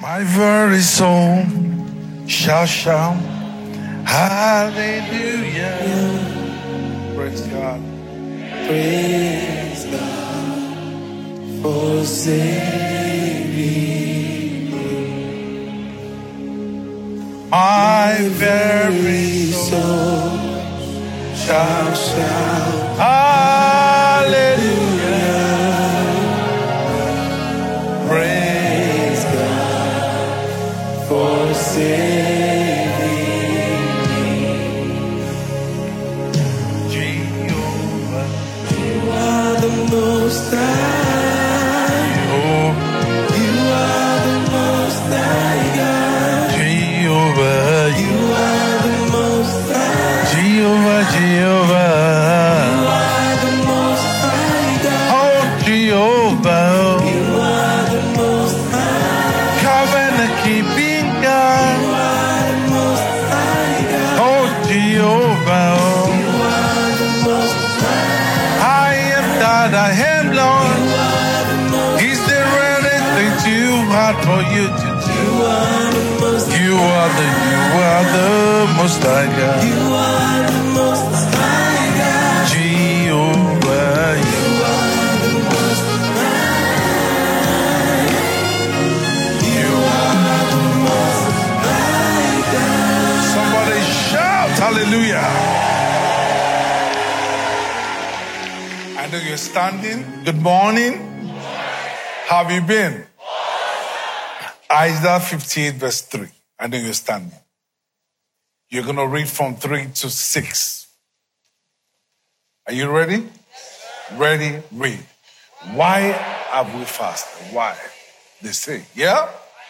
My very soul shall shout, hallelujah. Praise God. Praise God for saving me. My very soul shall shout, hallelujah. praise God for saving me. Jehovah, You are the Most High. You are the Most High God. Jehovah, You are the Most High. Jehovah, Jehovah. You are the Most High God. Oh, Jehovah, You are the Most High. covenant keeping You God. are the Most High God. Oh, Jehovah, You are the Most High. I am that I am, Lord. You are the Most Is there anything too hard for you to do? You are the Most You are the Most High God. You are the Most High God. Jehovah, You are the Most High. You are the Most High God. somebody shout hallelujah. I know you're standing. Good morning. How have you been? Isaiah 58 verse 3. I know you're standing. You're going to read from 3 to 6. Are you ready? Ready, read. Why have we fasted? Why? They say, yeah?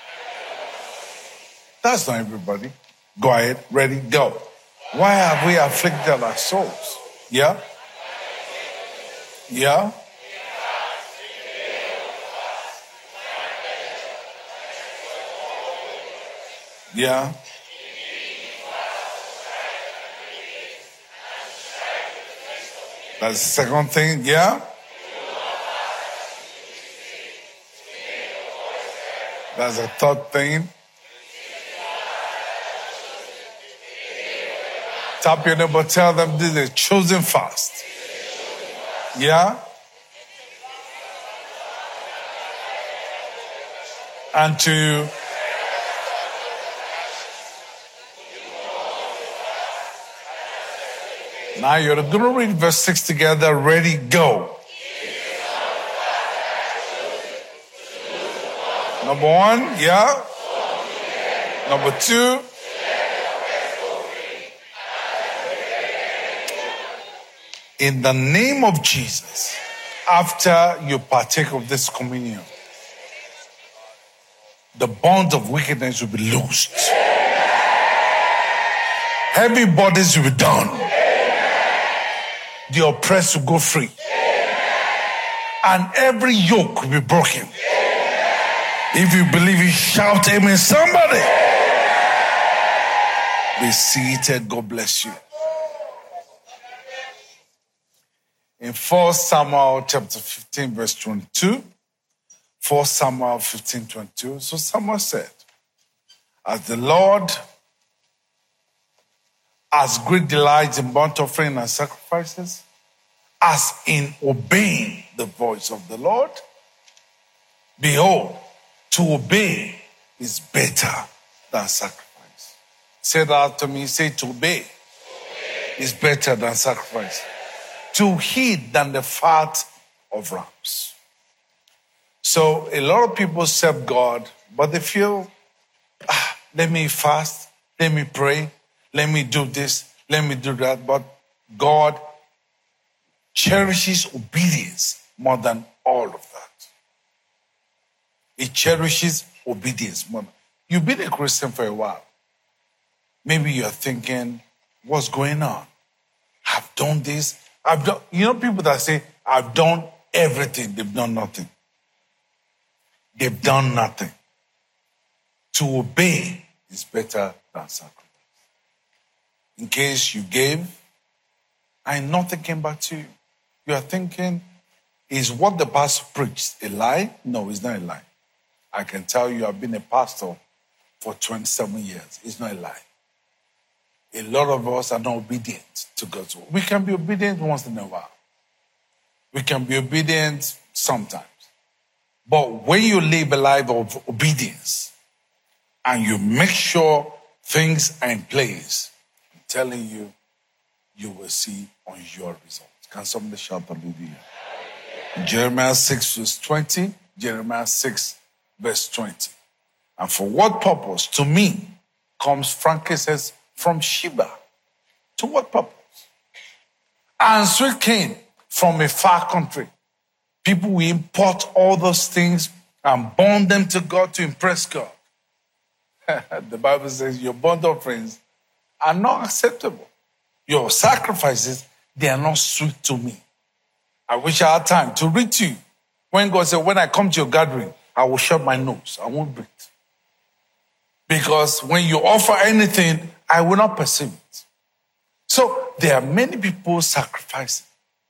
That's not everybody. Go ahead, ready, go. Why have we afflicted our souls? Yeah? Yeah? Yeah? That's the second thing, yeah? That's the third thing. Tap your neighbor, tell them this is a chosen fast. Yeah? And to now you're going to read verse 6 together. Ready, go. Number 1, yeah? Number 2. In the name of Jesus, after you partake of this communion, the bonds of wickedness will be loosed. Heavy bodies will be done. The oppressed will go free. And every yoke will be broken. If you believe it, shout amen. Somebody. Be seated. God bless you. In 1 Samuel chapter 15 verse 22, 1 Samuel 15:22. So Samuel said, as the Lord has great delight in burnt offering and sacrifices, as in obeying the voice of the Lord, behold, to obey is better than sacrifice. Say that to me. Say to obey is better than sacrifice. To heed than the fat of rams. So a lot of people serve God, but they feel, let me fast, let me pray, let me do this, let me do that. But God cherishes obedience more than all of that. He cherishes obedience more. You've been a Christian for a while. Maybe you're thinking, what's going on? I've done this. I've done, people that say, I've done everything. They've done nothing. They've done nothing. To obey is better than sacrifice. In case you gave and nothing came back to you, you are thinking, is what the pastor preached a lie? No, it's not a lie. I can tell you I've been a pastor for 27 years. It's not a lie. A lot of us are not obedient to God's word. We can be obedient once in a while. We can be obedient sometimes. But when you live a life of obedience and you make sure things are in place, I'm telling you, you will see unusual results. Can somebody shout hallelujah? Jeremiah 6 verse 20. Jeremiah 6 verse 20. And for what purpose? To me comes frankincense from Sheba. To what purpose? And sweet cane from a far country. People will import all those things and burn them to God to impress God. The Bible says your burnt offerings are not acceptable. Your sacrifices, they are not sweet to me. I wish I had time to read to you. When God said, when I come to your gathering, I will shut my nose. I won't breathe. Because when you offer anything, I will not perceive it. So there are many people sacrificing.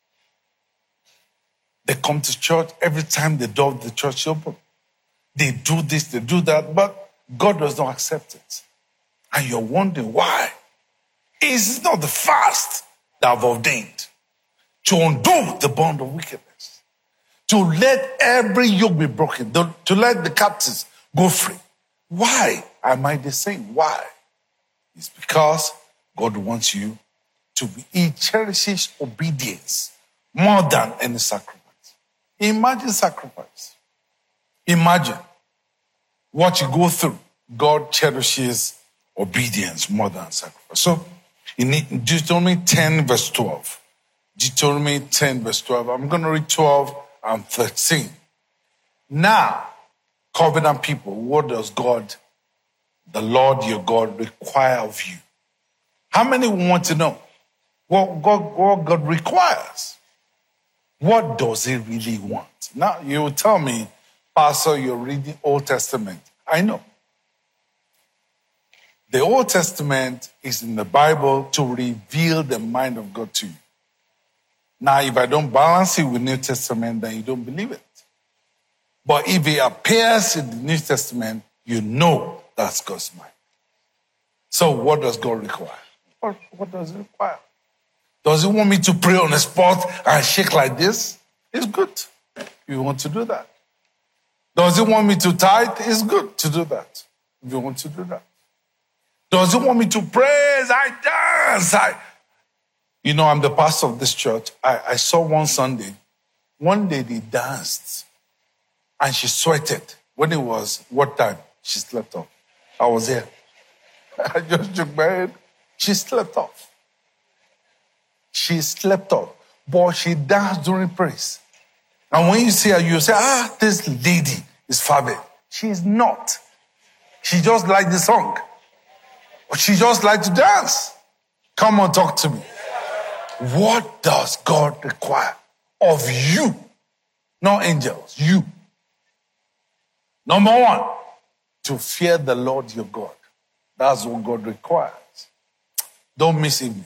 They come to church every time the door of the church is open. They do this, they do that, but God does not accept it. And you're wondering why. It's not the fast that I've ordained to undo the bond of wickedness, to let every yoke be broken, to let the captives go free. Why am I the same? Why? It's because God wants you to be, He cherishes obedience more than any sacrifice. Imagine sacrifice. Imagine what you go through. God cherishes obedience more than sacrifice. So in Deuteronomy 10 verse 12, Deuteronomy 10 verse 12, I'm going to read 12 and 13. Now, covenant people, what does God, the Lord your God, require of you? How many want to know what God requires? What does He really want? Now, you will tell me, Pastor, you're reading Old Testament. I know. The Old Testament is in the Bible to reveal the mind of God to you. Now, if I don't balance it with New Testament, then you don't believe it. But if it appears in the New Testament, you know that's God's mind. So what does God require? What does He require? Does He want me to pray on the spot and shake like this? It's good. You want to do that. Does He want me to tithe? It's good to do that. If you want to do that. Does He want me to praise? I dance. I'm the pastor of this church. I saw one Sunday. One day they danced. And she sweated. When it was, what time? She slept off. I was here. I just shook my head. She slept off. She slept off. But she danced during praise. And when you see her, you say, this lady is fervent. She is not. She just liked the song. But she just liked to dance. Come on, talk to me. What does God require of you? Not angels, you. Number one, to fear the Lord your God. That's what God requires. Don't miss him.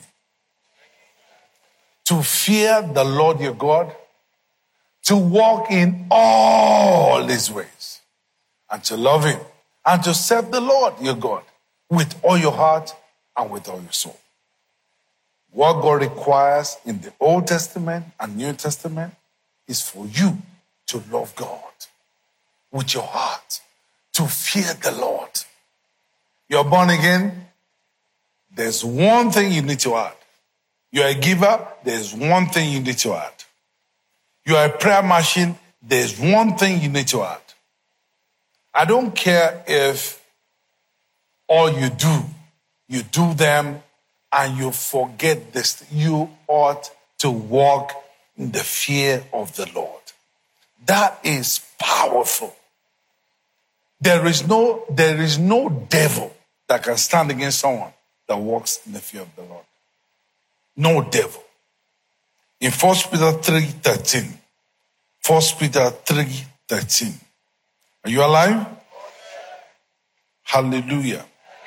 To fear the Lord your God, to walk in all His ways, and to love Him, and to serve the Lord your God with all your heart and with all your soul. What God requires in the Old Testament and New Testament is for you to love God with your heart, to fear the Lord. You're born again. There's one thing you need to add. You're a giver. There's one thing you need to add. You're a prayer machine. There's one thing you need to add. I don't care if all you do them and you forget this. You ought to walk in the fear of the Lord. That is powerful. There is no devil that can stand against someone that walks in the fear of the Lord. No devil. In 1 Peter 3:13. 1 Peter 3:13. Are you alive? Hallelujah.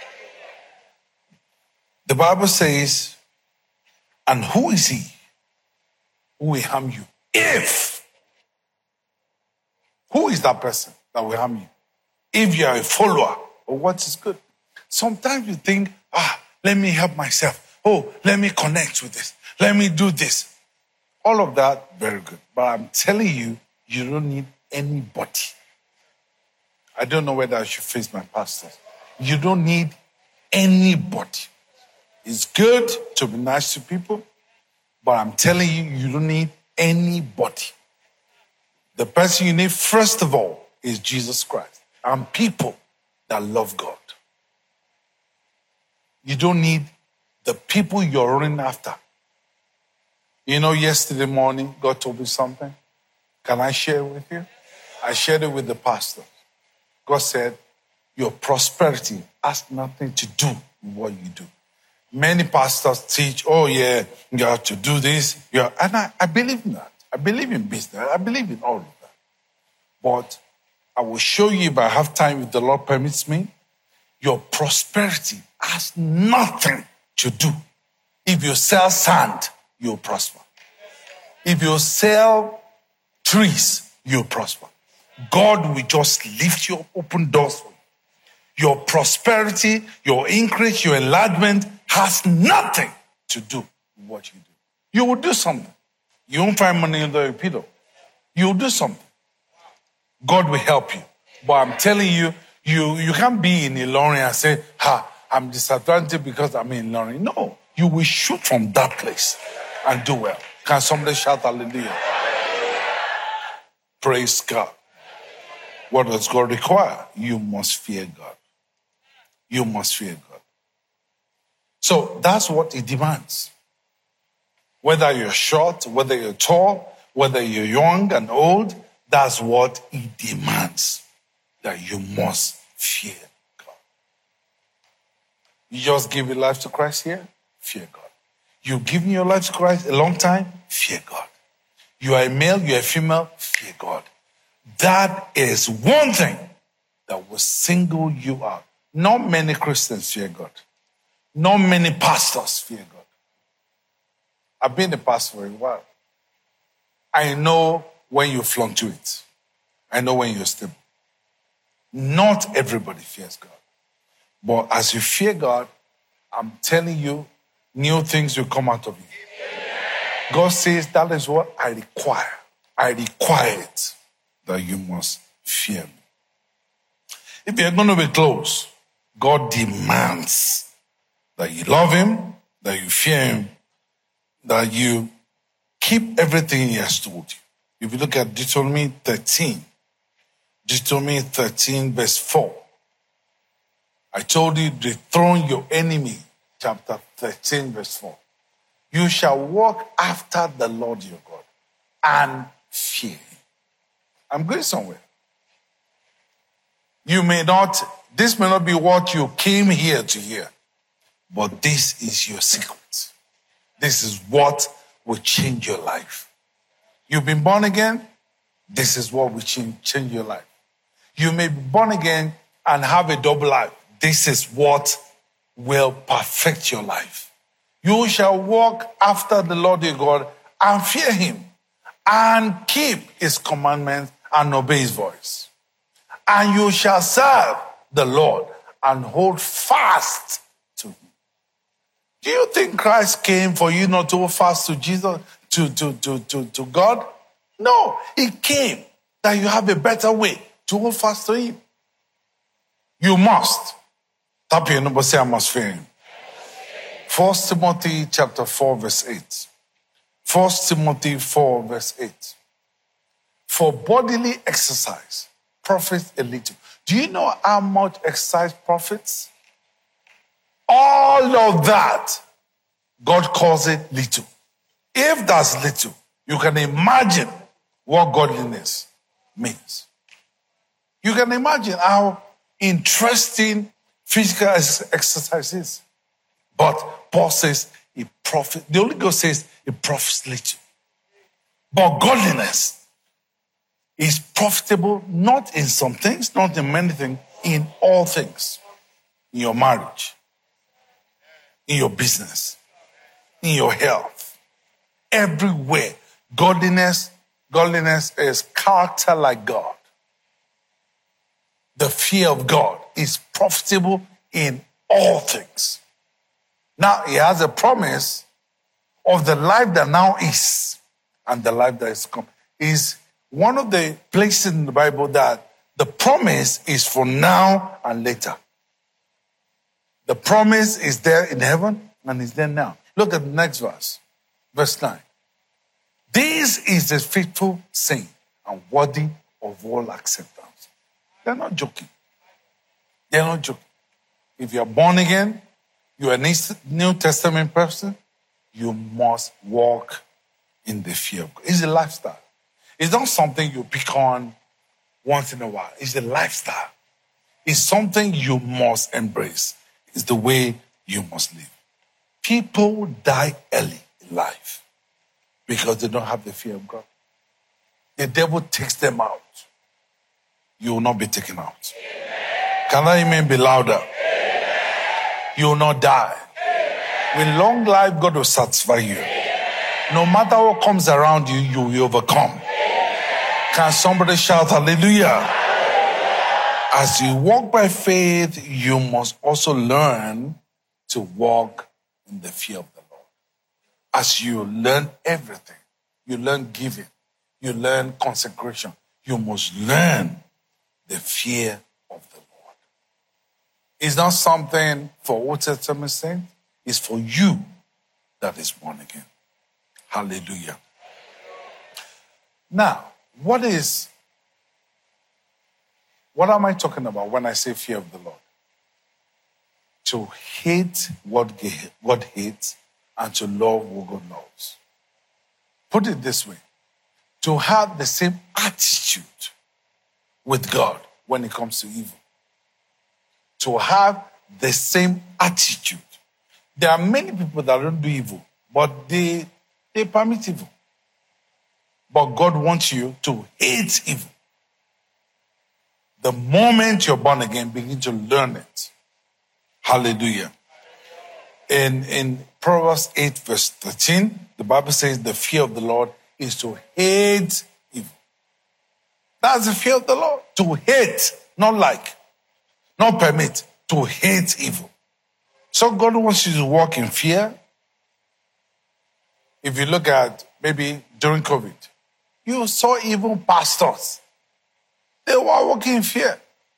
The Bible says, and who is he who will harm you? Who is that person that will harm you? if you are a follower of what is good. Sometimes you think, let me help myself. Oh, let me connect with this. Let me do this. All of that, very good. But I'm telling you, you don't need anybody. I don't know whether I should face my pastors. You don't need anybody. It's good to be nice to people, but I'm telling you, you don't need anybody. The person you need, first of all, is Jesus Christ and people that love God. You don't need the people you're running after. You know, yesterday morning, God told me something. Can I share it with you? I shared it with the pastor. God said, your prosperity has nothing to do with what you do. Many pastors teach, you have to do this. And I believe in that. I believe in business. I believe in all of that. But I will show you if I have time, if the Lord permits me, your prosperity has nothing to do. If you sell sand, you'll prosper. If you sell trees, you'll prosper. God will just lift you up, open doors for you. Your prosperity, your increase, your enlargement has nothing to do with what you do. You will do something. You won't find money in the repeater. You will do something. God will help you. But I'm telling you, you can't be in Ilorin and say, I'm disadvantaged because I'm in Ilorin. No, you will shoot from that place and do well. Can somebody shout hallelujah? Praise God. What does God require? You must fear God. You must fear God. So that's what He demands. Whether you're short, whether you're tall, whether you're young and old, that's what He demands. That you must fear God. You just give your life to Christ here? Fear God. You've given your life to Christ a long time? Fear God. You are a male, you are a female? Fear God. That is one thing that will single you out. Not many Christians fear God. Not many pastors fear God. I've been a pastor for a while. I know when you fluctuate. I know when you're stable. Not everybody fears God. But as you fear God, I'm telling you, new things will come out of you. God says that is what I require. I require it, that you must fear me. If you're going to be close, God demands that you love Him, that you fear Him, that you keep everything He has told you. If you look at Deuteronomy 13 verse 4, I told you, dethrone your enemy, chapter 13 verse 4. You shall walk after the Lord your God and fear Him. I'm going somewhere. This may not be what you came here to hear, but this is your secret. This is what will change your life. You've been born again, this is what will change your life. You may be born again and have a double life. This is what will perfect your life. You shall walk after the Lord your God and fear Him and keep His commandments and obey His voice. And you shall serve the Lord and hold fast to Him. Do you think Christ came for you not to hold fast to Jesus, to God? No, He came that you have a better way to hold fast to Him. You must. Tap your number, say, I must fear Him. 1 Timothy chapter 4 verse 8. 1 Timothy 4 verse 8. For bodily exercise profits a little. Do you know how much exercise profits? All of that, God calls it little. If that's little, you can imagine what godliness means. You can imagine how interesting physical exercise is. But Paul says it profits. The Holy Ghost says it profits little. But godliness is profitable not in some things, not in many things, in all things. In your marriage, in your business, in your health, everywhere. Godliness is character like God. the fear of God is profitable in all things. Now, he has a promise of the life that now is and the life that is come. Is one of the places in the Bible that the promise is for now and later. The promise is there in heaven and is there now. Look at the next verse. Verse 9. This is a faithful saying and worthy of all acceptance. They're not joking. They're not joking. If you're born again, you're a New Testament person, you must walk in the fear of God. It's a lifestyle. It's not something you pick on once in a while. It's a lifestyle. It's something you must embrace. It's the way you must live. People die early in life because they don't have the fear of God. The devil takes them out. You will not be taken out. Can that amen be louder? You will not die. With long life, God will satisfy you. No matter what comes around you, you will overcome. Can somebody shout hallelujah? As you walk by faith, you must also learn to walk in the fear of the Lord. As you learn everything, you learn giving, you learn consecration, you must learn the fear of the Lord. It's not something for Old Testament saints, it's for you that is born again. Hallelujah. Now, what am I talking about when I say fear of the Lord? To hate what God hates and to love what God loves. Put it this way. To have the same attitude with God when it comes to evil. To have the same attitude. There are many people that don't do evil, but they permit evil. But God wants you to hate evil. The moment you're born again, begin to learn it. Hallelujah. In Proverbs 8 verse 13, the Bible says the fear of the Lord is to hate evil. That's the fear of the Lord. To hate, not like, not permit, to hate evil. So God wants you to walk in fear. If you look at maybe during COVID, you saw even pastors. They were walking in fear.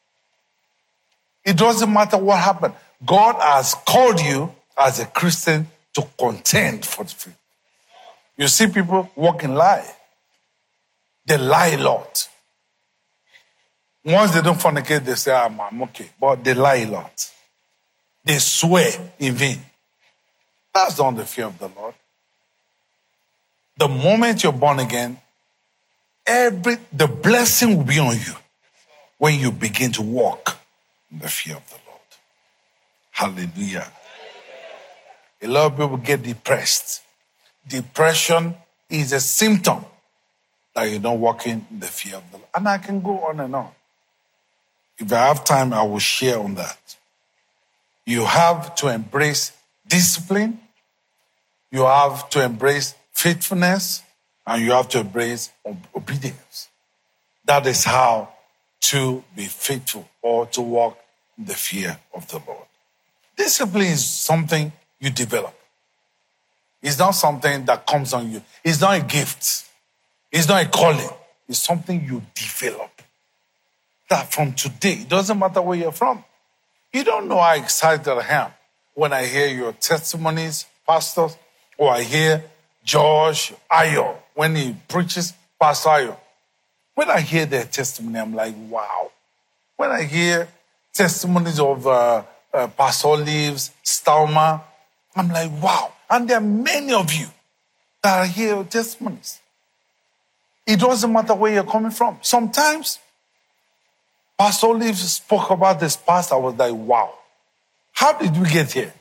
It doesn't matter what happened. God has called you as a Christian to contend for the faith. You see people walk in lie. They lie a lot. Once they don't fornicate, they say, I'm okay. But they lie a lot. They swear in vain. That's not the fear of the Lord. The moment you're born again, the blessing will be on you when you begin to walk in the fear of the Lord. Hallelujah. A lot of people get depressed. Depression is a symptom that you're not walking in the fear of the Lord. And I can go on and on. If I have time, I will share on that. You have to embrace discipline. You have to embrace faithfulness. And you have to embrace obedience. That is how to be faithful or to walk in the fear of the Lord. Discipline is something you develop. It's not something that comes on you. It's not a gift. It's not a calling. It's something you develop. That from today, it doesn't matter where you're from. You don't know how excited I am when I hear your testimonies, pastors, or I hear Josh Ayo when he preaches, Pastor Ayo. When I hear their testimony, I'm like, wow. When I hear testimonies of Pastor Olives, Stalma, I'm like, wow. And there are many of you that hear your testimonies. It doesn't matter where you're coming from. Sometimes, Pastor Olives spoke about this past. I was like, wow. How did we get here?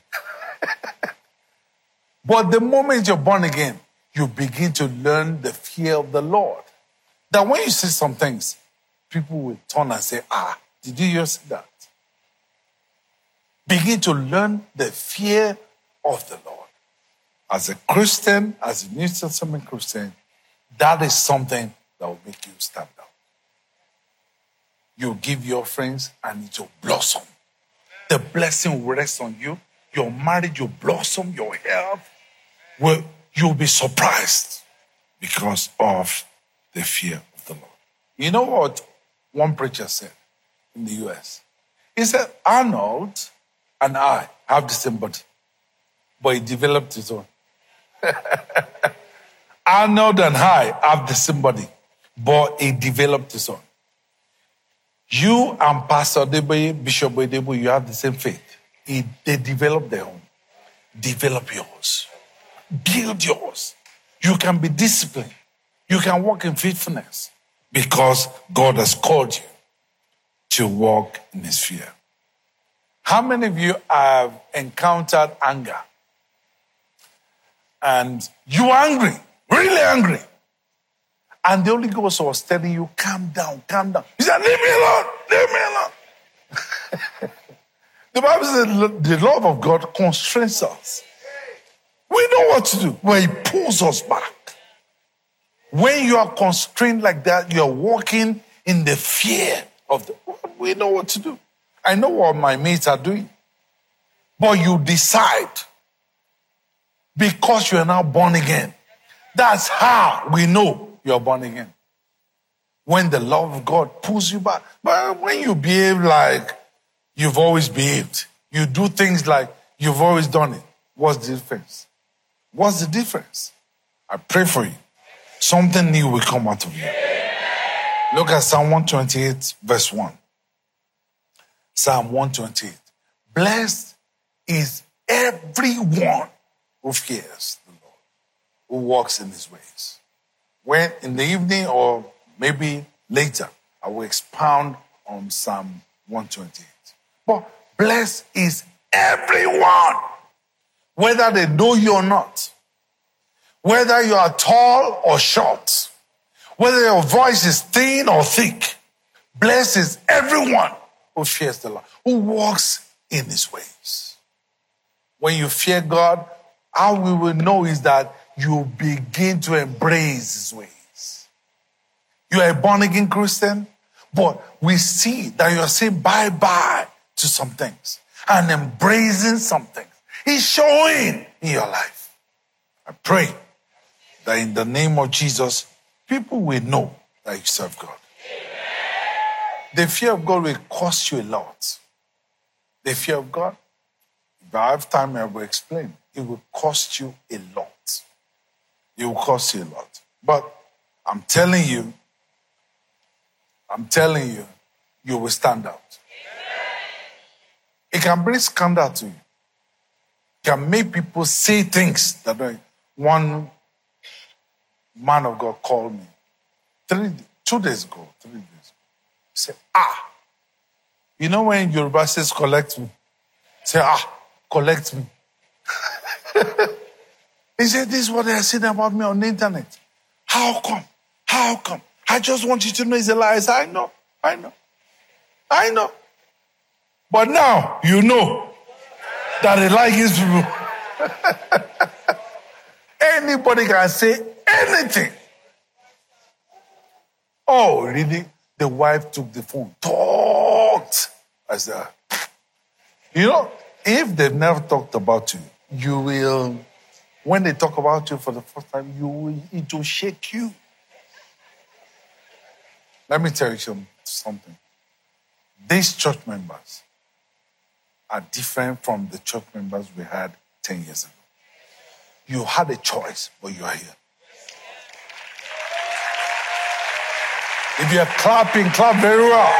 But the moment you're born again, you begin to learn the fear of the Lord. That when you see some things, people will turn and say, did you hear that? Begin to learn the fear of the Lord. As a Christian, as a New Testament Christian, that is something that will make you stand out. You give your friends and it will blossom. The blessing will rest on you. Your marriage will blossom. Your health will, you'll be surprised because of the fear of the Lord. You know what one preacher said in the US? He said, Arnold and I have the same body, but he developed his own. Arnold and I have the same body, but he developed his own. You and Pastor Deboye, Bishop Deboye, you have the same faith. They develop their own. Develop yours. Build yours. You can be disciplined. You can walk in faithfulness because God has called you to walk in his fear. How many of you have encountered anger? And you are angry, really angry. And the Holy Ghost was telling you, calm down, calm down. He said, leave me alone, leave me alone. The Bible says the love of God constrains us. We know what to do, but he pulls us back. When you are constrained like that, you're walking in the fear of the Lord. We know what to do. I know what my mates are doing. But you decide because you are now born again. That's how we know you're born again. When the love of God pulls you back. But when you behave like you've always behaved, you do things like you've always done it, what's the difference? What's the difference? I pray for you. Something new will come out of you. Look at Psalm 128, verse 1. Psalm 128. Blessed is everyone who fears the Lord, who walks in his ways. When in the evening or maybe later, I will expound on Psalm 128. But blessed is everyone, whether they know you or not, whether you are tall or short, whether your voice is thin or thick. Blessed is everyone who fears the Lord, who walks in his ways. When you fear God, how we will know is that you begin to embrace his ways. You are a born-again Christian, but we see that you are saying bye-bye to some things and embracing some things. He's showing in your life. I pray that in the name of Jesus, people will know that you serve God. The fear of God will cost you a lot. The fear of God, if I have time, I will explain. It will cost you a lot. It will cost you a lot. But I'm telling you, you will stand out. It can bring scandal to you. It can make people say things that one man of God called me 2 days ago. He said, you know when Yoruba says collect me? Say, collect me. He said, this is what they are saying about me on the internet. How come? How come? I just want you to know it's a lie. I said, I know. But now you know that they like his people. Anybody can say anything. Oh, really? The wife took the phone, talked. I said, you know, if they've never talked about you, you will, when they talk about you for the first time, it will shake you. Let me tell you something. These church members are different from the church members we had 10 years ago. You had a choice, but you are here. If you're clapping, clap very well.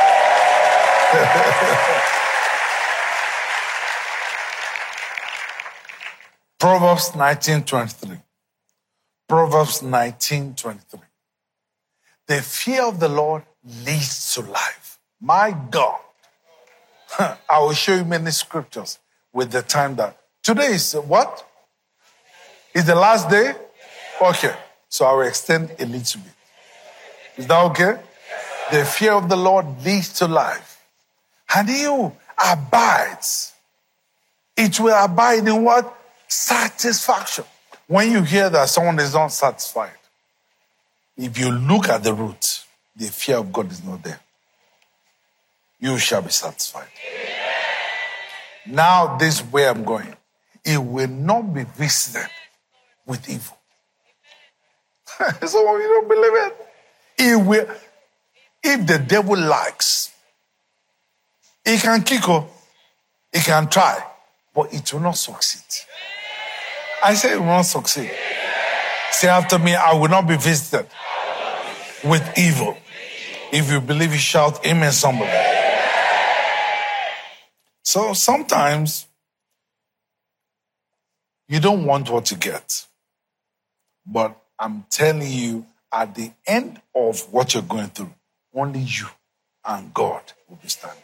Proverbs 19:23. Proverbs 19:23. The fear of the Lord leads to life. My God. I will show you many scriptures with the time that. Today is what? Is the last day? Okay. So I will extend a little bit. Is that okay? The fear of the Lord leads to life. And he who abides, it will abide in what? Satisfaction. When you hear that someone is not satisfied, if you look at the root, the fear of God is not there. you shall be satisfied. Now, this is where I'm going. It will not be visited with evil. Some of you don't believe it. It will. If the devil likes, he can kick off, he can try, but it will not succeed. I say it will not succeed. Say after me, I will not be visited with evil. If you believe, you shout amen, somebody. So sometimes you don't want what you get. But I'm telling you, at the end of what you're going through, only you and God will be standing.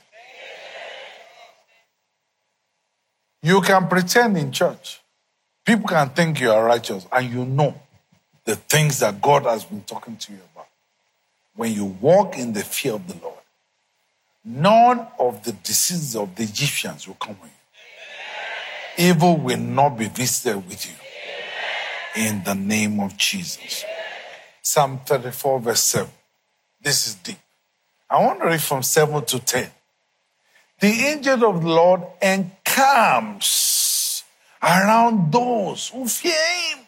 You can pretend in church. People can think you are righteous, and you know the things that God has been talking to you about. When you walk in the fear of the Lord, none of the diseases of the Egyptians will come on you. Evil will not be visited with you. In the name of Jesus. Psalm 34 verse 7. This is deep. I want to read from 7 to 10. The angel of the Lord encamps around those who fear him.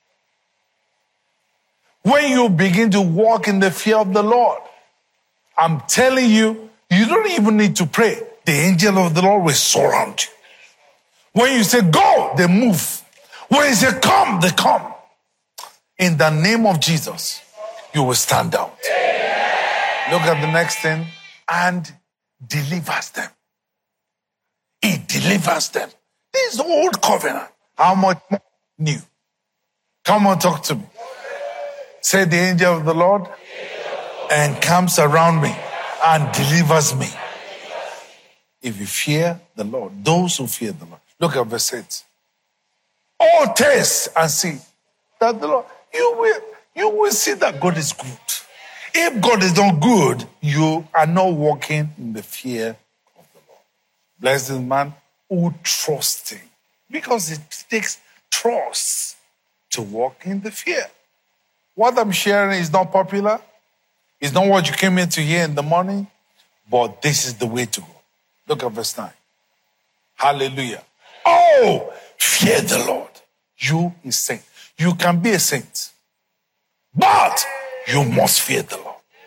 When you begin to walk in the fear of the Lord, I'm telling you, you don't even need to pray. The angel of the Lord will surround you. When you say go, they move. When you say come, they come. In the name of Jesus, you will stand out. Look at the next thing. And delivers them. He delivers them. This is the old covenant. How much more new? Come on, talk to me. Say, the angel of the Lord encamps around me and delivers me. If you fear the Lord, those who fear the Lord. Look at verse 8. Oh, taste and see that the Lord, you will see that God is good. If God is not good, you are not walking in the fear of the Lord. Blessed is the man who trusts him, because it takes trust to walk in the fear. What I'm sharing is not popular. It's not what you came in to hear in the morning, but this is the way to go. Look at verse 9. Hallelujah. Oh, fear the Lord. You is saint. You can be a saint, but you must fear the Lord.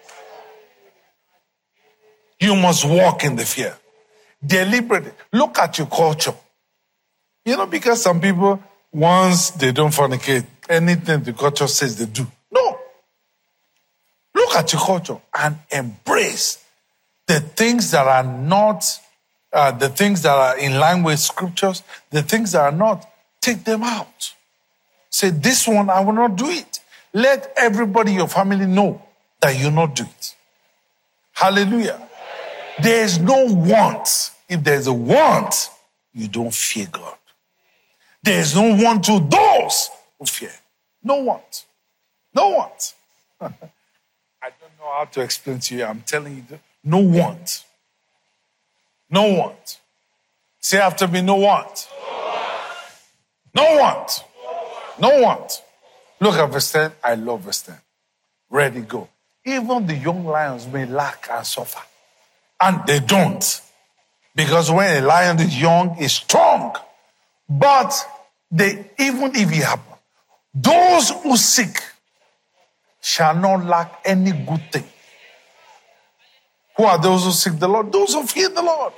You must walk in the fear. Deliberately. Look at your culture. You know, because some people, once they don't fornicate, anything the culture says they do. No. Look at your culture and embrace the things that are not, the things that are in line with scriptures, the things that are not, take them out. Say, this one, I will not do it. Let everybody in your family know that you not do it. Hallelujah. There is no want. If there is a want, you don't fear God. There is no want to those who fear. No want. No want. I don't know how to explain to you. I'm telling you, no want. No want. Say after me, no want. No want. No want. Look at verse 10. I love verse 10. Ready, go. Even the young lions may lack and suffer. And they don't. Because when a lion is young, he's strong. But even if it happens, those who seek shall not lack any good thing. Who are those who seek the Lord? Those who fear the Lord.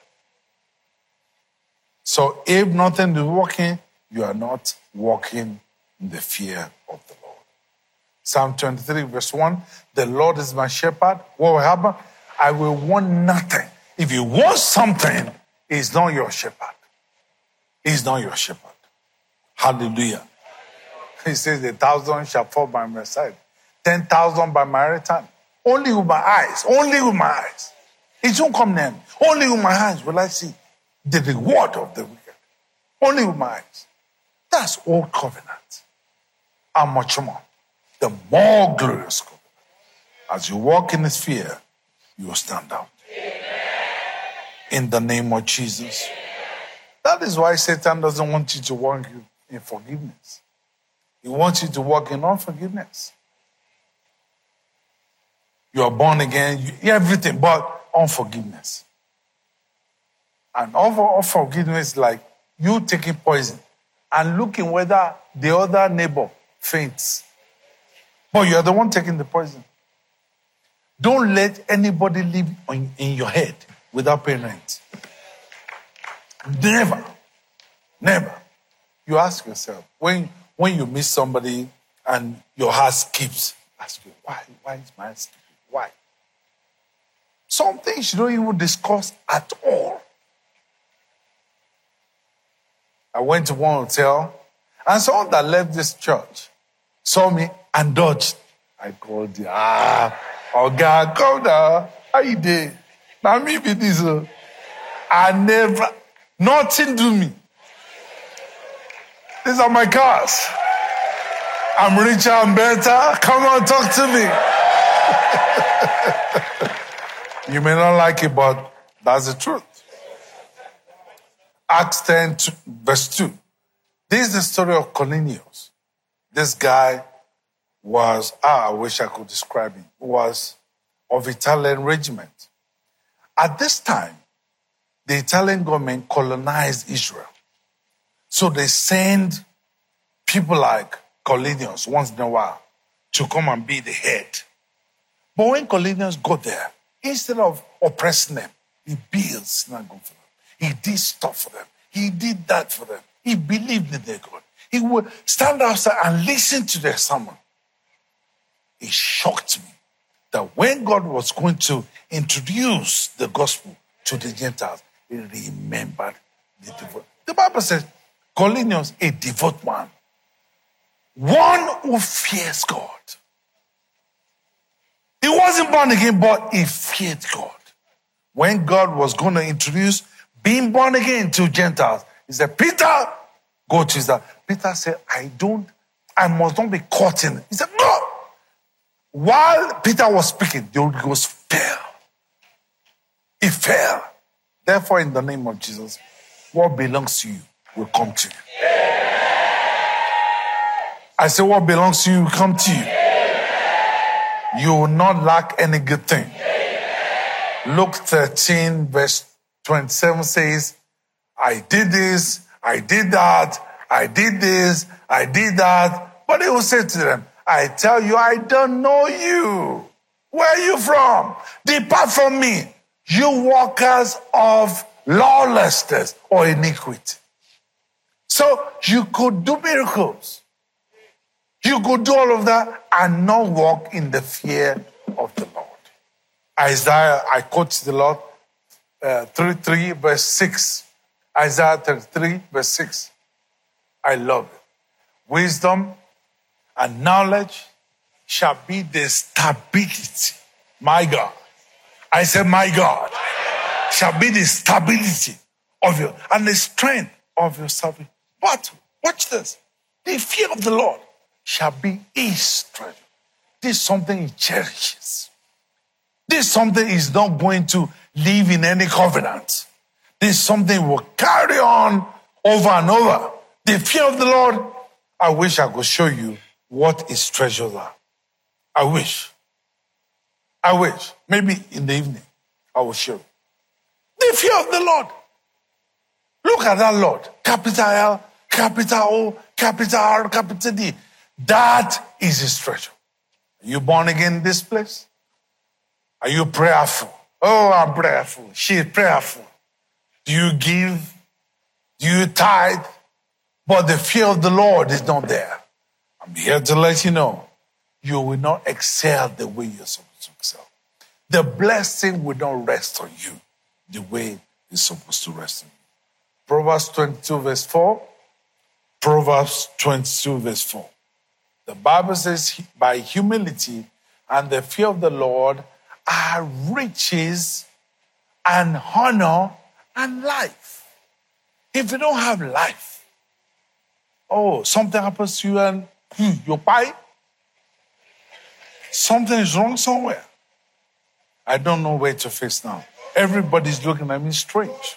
So if nothing is working, you are not walking in the fear of the Lord. Psalm 23 verse 1, the Lord is my shepherd. What will happen? I will want nothing. If you want something, he's not your shepherd. He's not your shepherd. Hallelujah. He says, 1,000 shall fall by my side, 10,000 by my right hand. Only with my eyes. Only with my eyes. It won't come near me. Only with my eyes will I see the reward of the wicked. Only with my eyes. That's old covenant. How much more? The more glorious covenant. As you walk in his fear, you will stand out. Amen. In the name of Jesus. Amen. That is why Satan doesn't want you to walk in forgiveness. He wants you to walk in unforgiveness. You are born again, everything, but unforgiveness. And unforgiveness is like you taking poison and looking whether the other neighbor faints. But you're the one taking the poison. Don't let anybody live in your head without paying rent. Never. Never. You ask yourself, when you meet somebody and your heart skips, ask you, why is my heart skipping? Why? Some things you don't even discuss at all. I went to one hotel, and someone that left this church saw me and dodged. I called you, oh God, come down. How you doing? Now me be this. Nothing do me. These are my cars. I'm richer and better. Come on, talk to me. You may not like it, but that's the truth. Acts 10, verse 2. This is the story of Cornelius. This guy was, I wish I could describe him, was of Italian regiment. At this time, the Italian government colonized Israel. So they send people like Cornelius once in a while to come and be the head. But when Cornelius got there, instead of oppressing them, he built synagogue for them. He did stuff for them. He did that for them. He believed in their God. He would stand outside and listen to their sermon. It shocked me that when God was going to introduce the gospel to the Gentiles, he remembered the devout. The Bible says, Cornelius, a devout man, one who fears God. He wasn't born again, but he feared God. When God was going to introduce being born again to Gentiles, he said, Peter, go to Israel. Peter said, I must not be caught in it. He said, no. While Peter was speaking, the Holy Ghost fell. He fell. Therefore, in the name of Jesus, what belongs to you will come to you. I say, what belongs to you will come to you. You will not lack any good thing. Luke 13, verse 27 says, I did this, I did that, I did this, I did that. But he will say to them, I tell you, I don't know you. Where are you from? Depart from me, you workers of lawlessness or iniquity. So you could do miracles. You could do all of that and not walk in the fear of the Lord. Isaiah, I quote the Lord, 33 verse 6. Isaiah 33 verse 6. I love it. Wisdom and knowledge shall be the stability. My God. I said, my God. Shall be the stability of your, and the strength of your salvation. But, watch this. The fear of the Lord shall be his strength. This is something he cherishes. This is something he's not going to leave in any covenant. This is something he will carry on over and over. The fear of the Lord, I wish I could show you what his treasures are. I wish. Maybe in the evening, I will show you. The fear of the Lord. Look at that Lord. Capital L, capital O, capital R, capital D. That is his treasure. Are you born again in this place? Are you prayerful? Oh, I'm prayerful. She's prayerful. Do you give? Do you tithe? But the fear of the Lord is not there. I'm here to let you know, you will not excel the way you're supposed to excel. The blessing will not rest on you the way it's supposed to rest on you. Proverbs 22 verse 4. Proverbs 22 verse 4. The Bible says, by humility and the fear of the Lord are riches and honor and life. If you don't have life, something happens to you and you buy. Something is wrong somewhere. I don't know where to face now. Everybody's looking at me strange.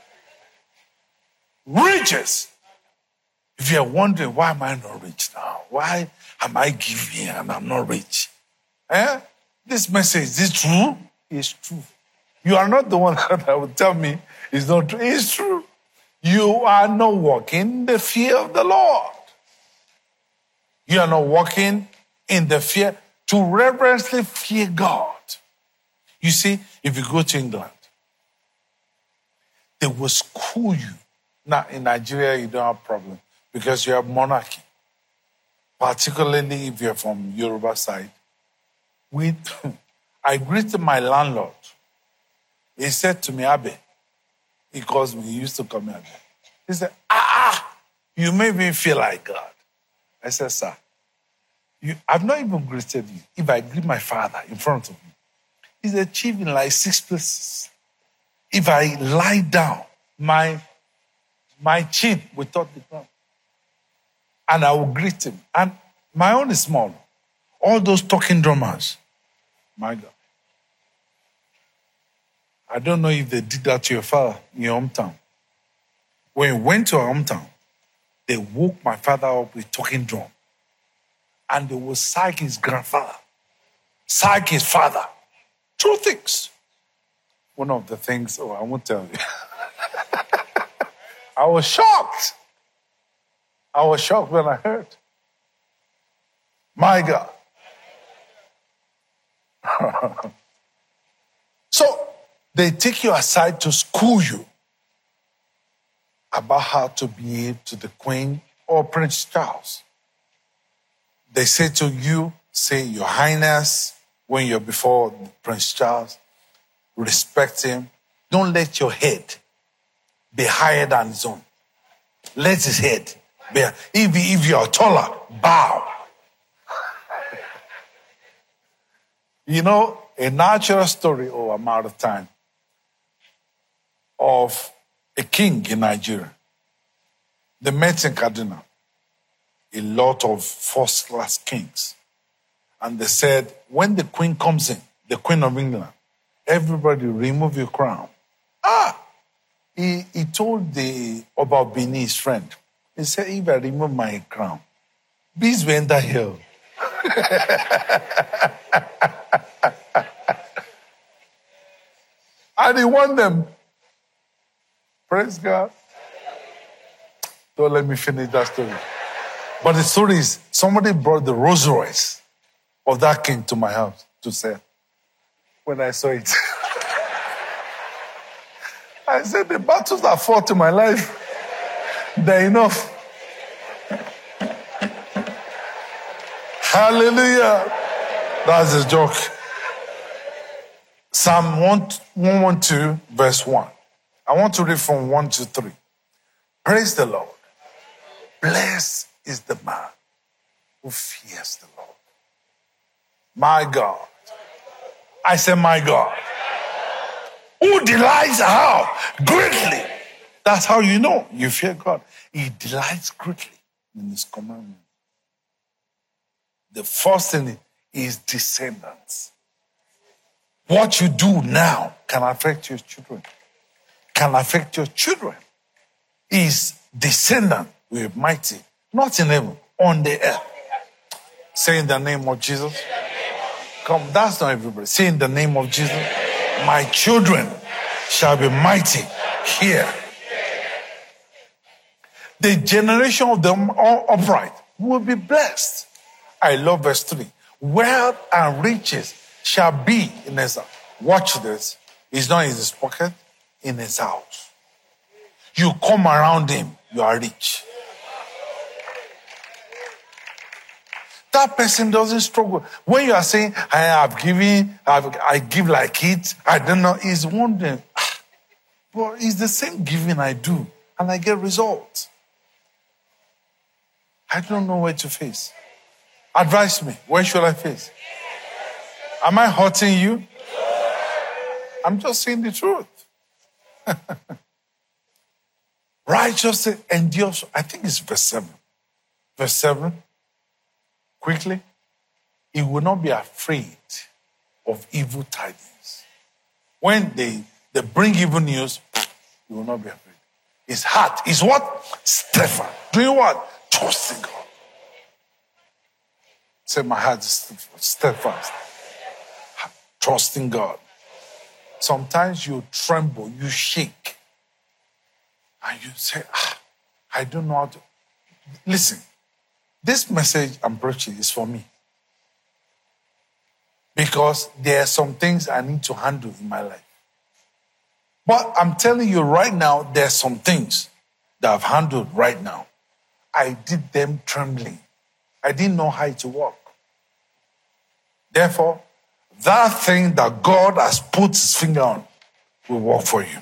Riches. If you're wondering, why am I not rich now? Why am I giving and I'm not rich? This message, is it true? It's true. You are not the one that will tell me it's not true. It's true. You are not walking in the fear of the Lord. You are not walking in the fear, to reverently fear God. You see, if you go to England, they will school you. Now, in Nigeria, you don't have problem because you have monarchy. Particularly if you're from Yoruba side. I greeted my landlord. He said to me, Abe, he calls me, he used to call me Abe. He said, you made me feel like God. I said, sir, I've not even greeted you. If I greet my father in front of you, he's achieving like 6 places. If I lie down, my chin will touch the ground. And I will greet him. And my own is small. All those talking drummers, my God. I don't know if they did that to your father in your hometown. When we went to our hometown, they woke my father up with talking drum. And they will psych his grandfather, psych his father. True things. One of the things, I won't tell you. I was shocked. I was shocked when I heard. My God. So, they take you aside to school you about how to behave to the Queen or Prince Charles. They say to you, say, Your Highness, when you're before Prince Charles, respect him. Don't let your head be higher than his own. Let his head be, if you're taller, bow. You know, a natural story, I'm out of time, of a king in Nigeria. They met in Kaduna. A lot of first-class kings. And they said, when the queen comes in, the Queen of England, everybody remove your crown. He told the Oba Bini, his friend, he said, if I remove my crown, bees will enter here. And he won them. Praise God. Don't let me finish that story. But the story is, somebody brought the Rolls Royce of that king to my house to sell. When I saw it, I said, the battles that fought in my life, they're enough. Hallelujah. That's a joke. Psalm 112, verse 1. I want to read from 1 to 3. Praise the Lord. Blessed is the man who fears the Lord. My God. I say, my God. Who delights how? Greatly. That's how you know you fear God. He delights greatly in his commandments. The first thing is descendants. What you do now can affect your children. Can affect your children. His descendant will be mighty. Not in heaven, on the earth. Say in the name of Jesus. Come, that's not everybody. Say in the name of Jesus. My children shall be mighty here. The generation of the upright will be blessed. I love verse 3. Wealth and riches shall be in his house. Watch this. It's not in his pocket, in his house. You come around him, you are rich. That person doesn't struggle. When you are saying, I have given, I give like it, I don't know, he's wondering, but it's the same giving I do, and I get results. I don't know where to face. Advise me, where should I face? Am I hurting you? I'm just saying the truth. Righteousness endures, I think it's verse 7. Verse 7. Quickly, he will not be afraid of evil tidings. When they bring evil news, he will not be afraid. His heart is what? Steadfast. Doing what? Trusting God. Say, my heart is steadfast. Trusting God. Sometimes you tremble, you shake, and you say, I don't know how to. Listen, this message I'm preaching is for me. Because there are some things I need to handle in my life. But I'm telling you right now, there are some things that I've handled right now. I did them trembling. I didn't know how to work. Therefore, that thing that God has put his finger on will work for you.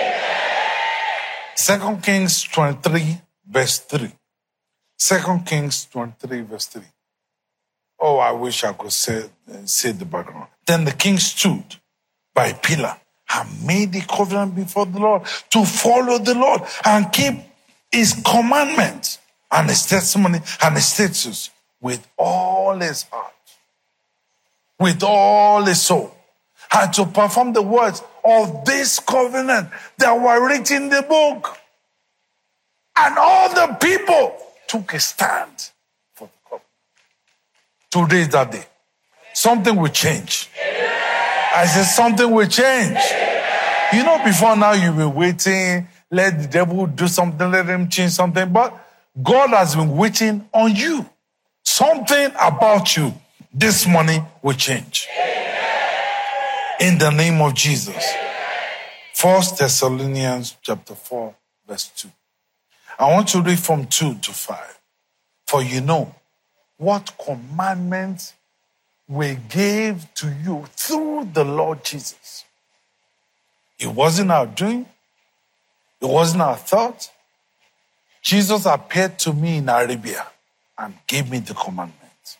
2 Kings 23, verse 3. 2 Kings 23, verse 3. Oh, I wish I could say the background. Then the king stood by a pillar and made a covenant before the Lord to follow the Lord and keep his commandments and his testimony and his statutes with all his heart, with all his soul, and to perform the words of this covenant that were written in the book. And all the people took a stand for the covenant. Today is that day. Something will change. I said something will change. You know, before now you've been waiting, let the devil do something, let him change something, but God has been waiting on you. Something about you this morning will change. In the name of Jesus. 1 Thessalonians chapter 4, verse 2. I want to read from 2 to 5. For you know what commandments we gave to you through the Lord Jesus. It wasn't our doing. It wasn't our thought. Jesus appeared to me in Arabia and gave me the commandments.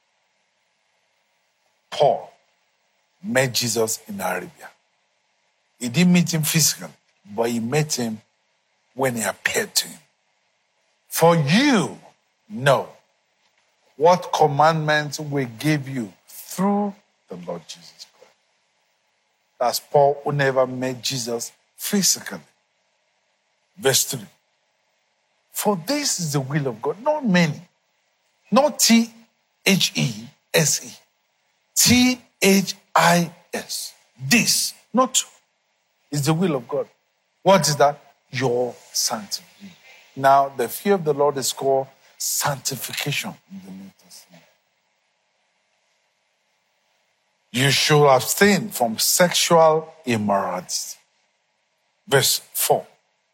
Paul met Jesus in Arabia. He didn't meet him physically, but he met him when he appeared to him. For you know what commandments we gave you through the Lord Jesus Christ. That's Paul who never met Jesus physically. Verse 3. For this is the will of God, not many, not These, This. This, not two, is the will of God. What is that? Your sanctification. Now, the fear of the Lord is called sanctification in the New Testament. You should abstain from sexual immorality. Verse 4.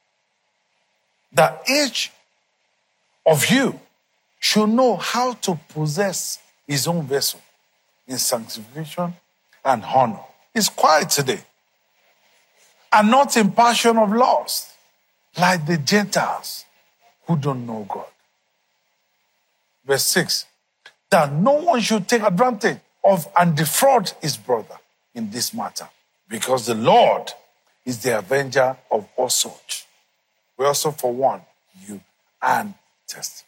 That each of you should know how to possess his own vessel in sanctification and honor. It's quiet today. And not in passion of lust, like the Gentiles who don't know God. Verse 6. That no one should take advantage of and defraud his brother in this matter, because the Lord is the avenger of all such. We also forewarn you and testify.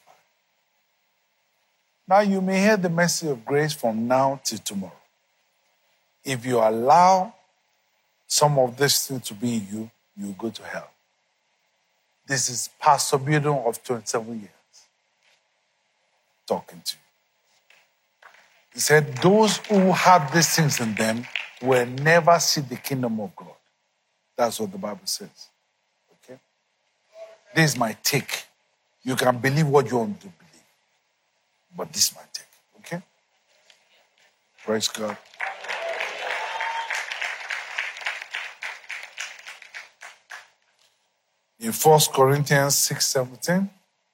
Now you may hear the message of grace from now till tomorrow. If you allow some of this thing to be in you, you go to hell. This is Pastor Bidon of 27 years talking to you. He said, those who have these things in them will never see the kingdom of God. That's what the Bible says. Okay? This is my take. You can believe what you want to believe. But this is my take. Okay? Praise God. In 1 Corinthians 6:17.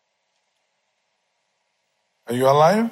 Are you alive?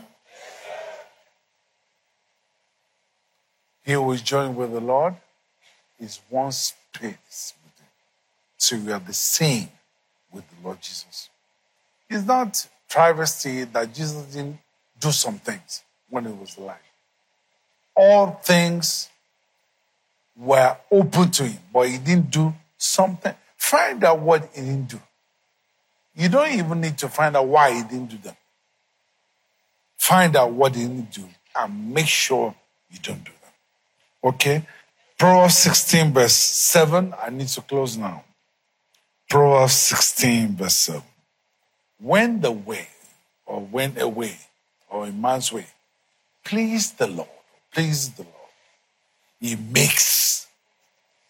He who is joined with the Lord is one spirit with him. So we are the same with the Lord Jesus. It's not travesty that Jesus didn't do some things when he was alive. All things were open to him, but he didn't do something. Find out what he didn't do. You don't even need to find out why he didn't do them. Find out what he didn't do and make sure you don't do them. Okay? Proverbs 16 verse 7. I need to close now. Proverbs 16 verse 7. When the way, or when a way, or a man's way, please the Lord, he makes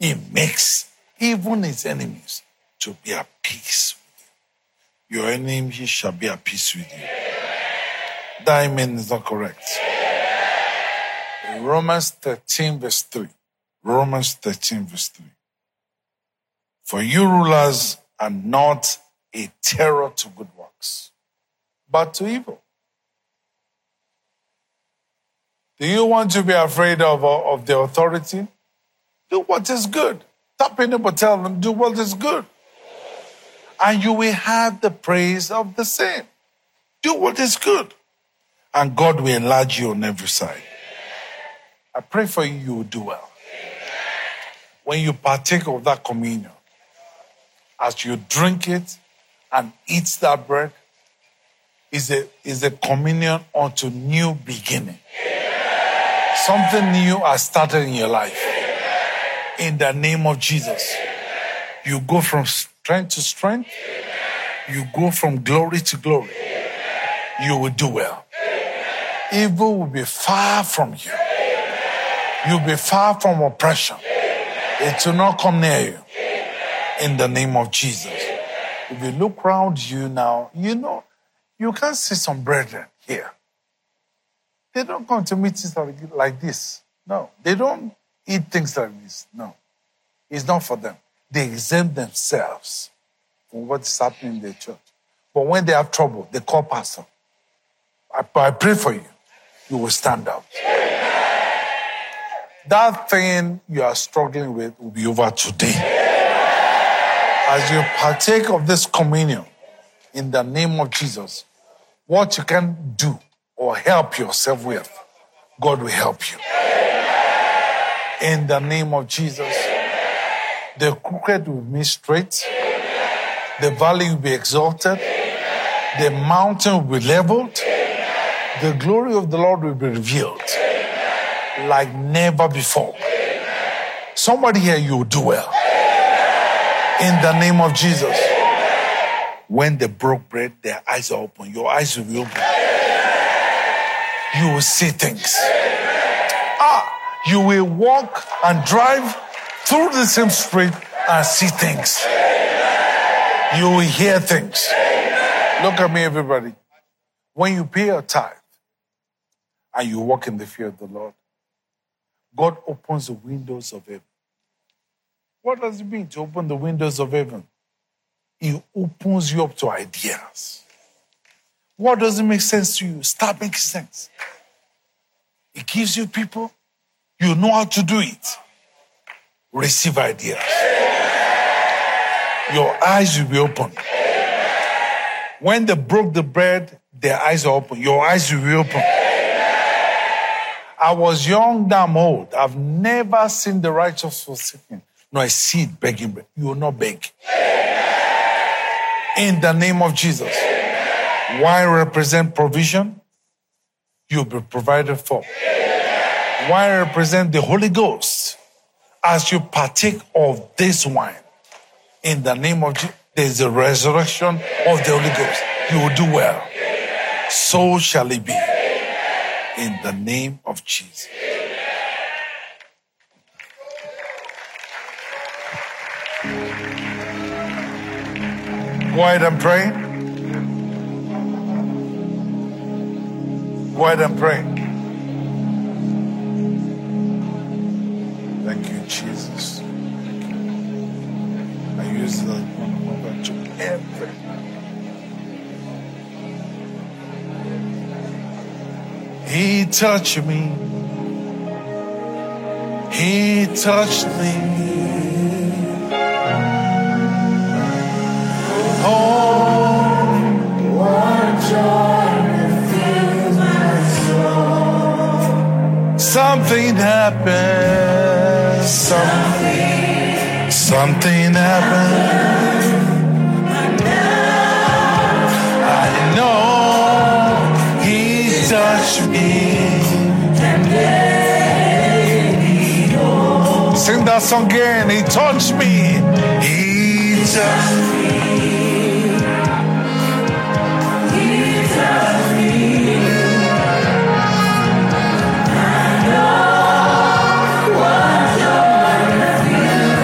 He makes even his enemies to be at peace with you. Your enemy shall be at peace with you. That amen is not correct. Romans 13 verse 3. Romans 13 verse 3. For you rulers are not a terror to good works, but to evil. Do you want to be afraid of the authority? Do what is good. Tap in but tell them, do what is good. And you will have the praise of the same. Do what is good. And God will enlarge you on every side. I pray for you, you will do well. When you partake of that communion, as you drink it and eat that bread, is a communion unto new beginning. Something new has started in your life. In the name of Jesus. You go from strength to strength. You go from glory to glory. You will do well. Evil will be far from you. You'll be far from oppression. It will not come near you. In the name of Jesus. If you look around you now, you know, you can see some brethren here. They don't come to meetings like this. No. They don't eat things like this. No. It's not for them. They exempt themselves from what is happening in their church. But when they have trouble, they call pastor. I pray for you. You will stand out. That thing you are struggling with will be over today. As you partake of this communion, in the name of Jesus, what you can do or help yourself with, God will help you. In the name of Jesus, the crooked will be straight, the valley will be exalted, the mountain will be leveled, the glory of the Lord will be revealed like never before. Somebody here, you will do well. In the name of Jesus. When they broke bread, their eyes are open. Your eyes will be open. You will see things. You will walk and drive through the same street and see things. You will hear things. Look at me, everybody. When you pay your tithe and you walk in the fear of the Lord, God opens the windows of heaven. What does it mean to open the windows of heaven? He opens you up to ideas. What doesn't make sense to you? Start making sense. It gives you people. You know how to do it. Receive ideas. Your eyes will be open. When they broke the bread, their eyes are open. Your eyes will be open. I was young, now I'm old. I've never seen the righteous forsaken. No, I see it begging bread. You will not beg. In the name of Jesus. Wine represent provision. You'll be provided for. Wine represent the Holy Ghost. As you partake of this wine, in the name of Jesus, there's a resurrection of the Holy Ghost. You will do well. So shall it be. In the name of Jesus. Go ahead and pray. Go ahead and pray. Thank you, Jesus. I use the one to every. He touched me. He touched me. Something happened. Something happened. I know He touched me. Sing that song again. He touched me. He touched me. He touched me. I know what joy feels.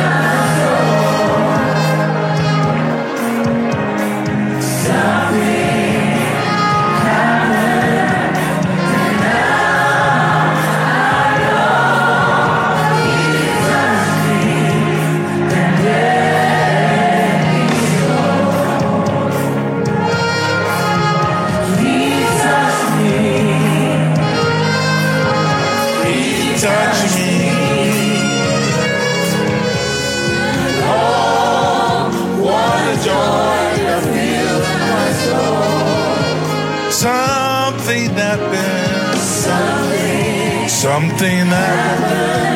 Something happened.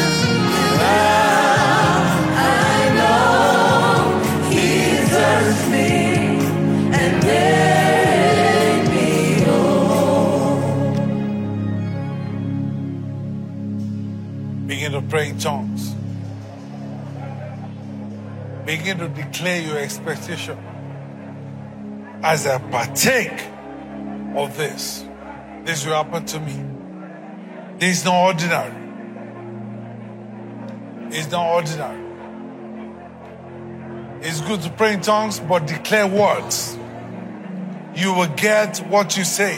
Begin to pray in tongues. Begin to declare your expectation. As I partake of this, this will happen to me. This is not ordinary. It's not ordinary. It's good to pray in tongues, but declare words. You will get what you say.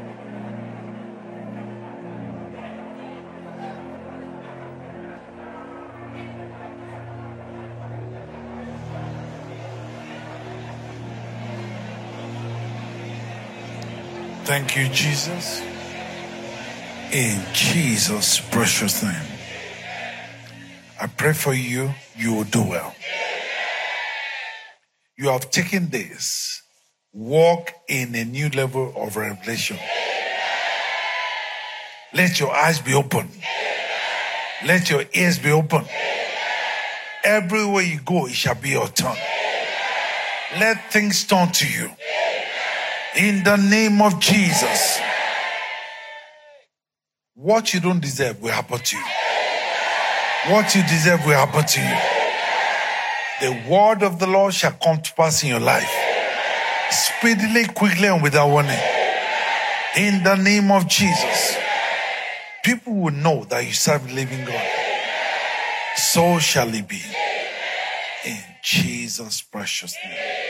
Thank you, Jesus. In Jesus' precious name. I pray for you, you will do well. You have taken this. Walk in a new level of revelation. Let your eyes be open. Let your ears be open. Everywhere you go, it shall be your turn. Let things turn to you. In the name of Jesus. What you don't deserve will happen to you. What you deserve will happen to you. The word of the Lord shall come to pass in your life. Speedily, quickly, and without warning. In the name of Jesus. People will know that you serve the living God. So shall it be. In Jesus' precious name.